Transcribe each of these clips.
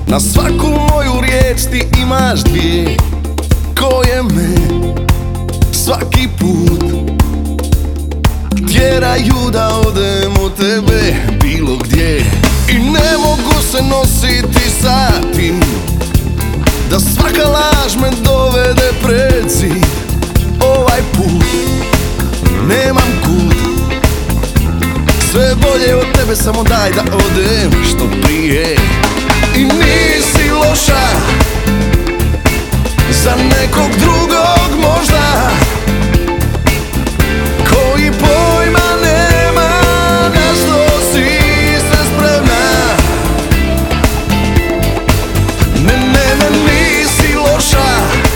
Na svaku moju riječ ti imaš dvije koje me svaki put tjeraju da odem od tebe bilo gdje. I ne mogu se nositi sa tim da svaka laž me dovede pred zid. Ovaj put nemam kud, sve bolje od tebe, samo daj da odem što prije. I nisi loša za nekog drugog možda, koji pojma nema na što si sve spremna. Ne, nisi loša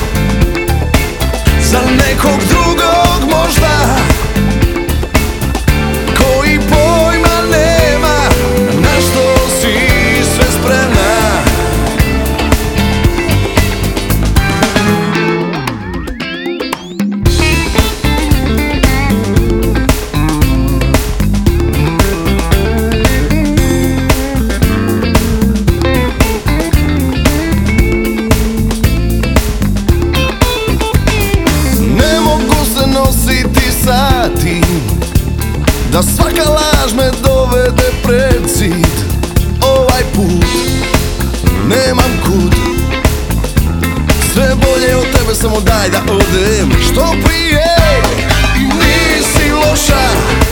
za nekog drugog možda, koji pojma nema na što si sve spremna. Nositi sa tim da svaka laž me dovede pred zid. Ovaj put nemam kud, sve bolje od tebe, samo daj da odem što prije. I nisi loša